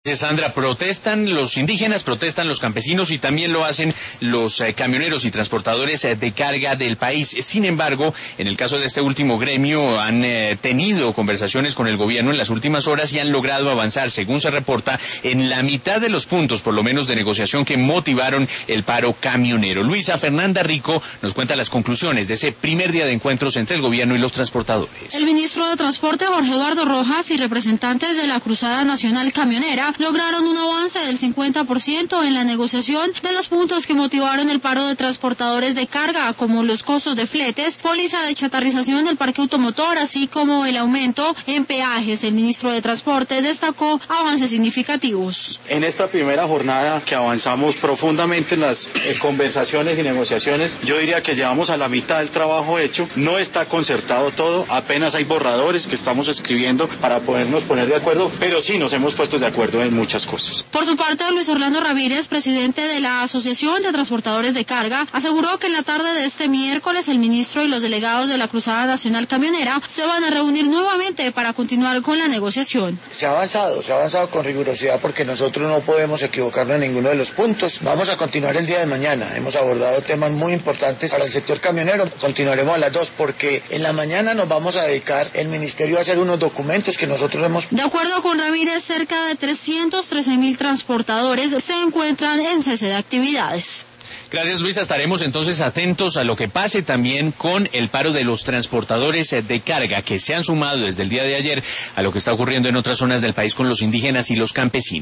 Sandra, protestan los indígenas, protestan los campesinos y también lo hacen los camioneros y transportadores de carga del país. Sin embargo, en el caso de este último gremio, han tenido conversaciones con el gobierno en las últimas horas y han logrado avanzar, según se reporta, en la mitad de los puntos, por lo menos, de negociación que motivaron el paro camionero. Luisa Fernanda Rico nos cuenta las conclusiones de ese primer día de encuentros entre el gobierno y los transportadores. El ministro de Transporte, Jorge Eduardo Rojas, y representantes de la Cruzada Nacional Camionera lograron un avance del 50% en la negociación de los puntos que motivaron el paro de transportadores de carga, como los costos de fletes, póliza de chatarrización del parque automotor, así como el aumento en peajes. El ministro de Transporte destacó avances significativos. En esta primera jornada que avanzamos profundamente en las conversaciones y negociaciones, yo diría que llevamos a la mitad del trabajo hecho. No está concertado todo, apenas hay borradores que estamos escribiendo para podernos poner de acuerdo, pero sí nos hemos puesto de acuerdo en muchas cosas. Por su parte, Luis Orlando Ramírez, presidente de la Asociación de Transportadores de Carga, aseguró que en la tarde de este miércoles el ministro y los delegados de la Cruzada Nacional Camionera se van a reunir nuevamente para continuar con la negociación. Se ha avanzado con rigurosidad porque nosotros no podemos equivocarnos en ninguno de los puntos. Vamos a continuar el día de mañana. Hemos abordado temas muy importantes para el sector camionero. Continuaremos a las 2 porque en la mañana nos vamos a dedicar el ministerio a hacer unos documentos que nosotros hemos... De acuerdo con Ramírez, cerca de 313.000 transportadores se encuentran en cese de actividades. Gracias, Luisa. Estaremos entonces atentos a lo que pase también con el paro de los transportadores de carga que se han sumado desde el día de ayer a lo que está ocurriendo en otras zonas del país con los indígenas y los campesinos.